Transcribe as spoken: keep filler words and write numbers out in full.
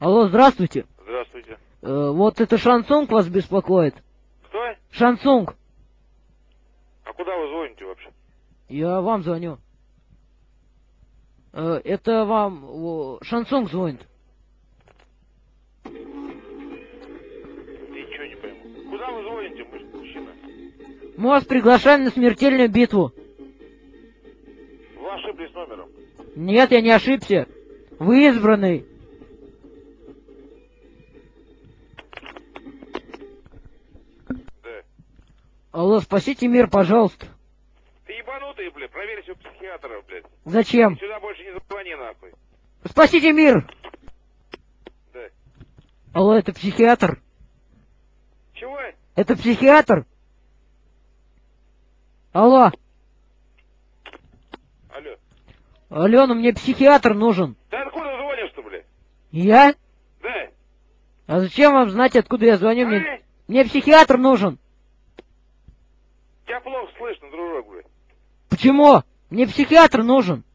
Алло, здравствуйте. Здравствуйте. Э, вот это Шансунг вас беспокоит? Кто? Шансунг. А куда вы звоните вообще? Я вам звоню. Э, это вам о, Шансунг звонит. Ничего не пойму. Куда вы звоните, мужчина? Мы вас приглашаем на смертельную битву. Вы ошиблись номером. Нет, я не ошибся. Вы избранный. Да. Алло, спасите мир, пожалуйста. Ты ебанутый, блядь, проверь у психиатра, блядь. Зачем? И сюда больше не звони, нахуй. Спасите мир! Да. Алло, это психиатр? Чего? Это психиатр? Алло. Алло. Алло, ну мне психиатр нужен. Ты откуда звонишь-то, блядь? Я? Да. А зачем вам знать, откуда я звоню? А? Мне, мне психиатр нужен. Тебя плохо слышно, дружок, блядь. Почему? Мне психиатр нужен.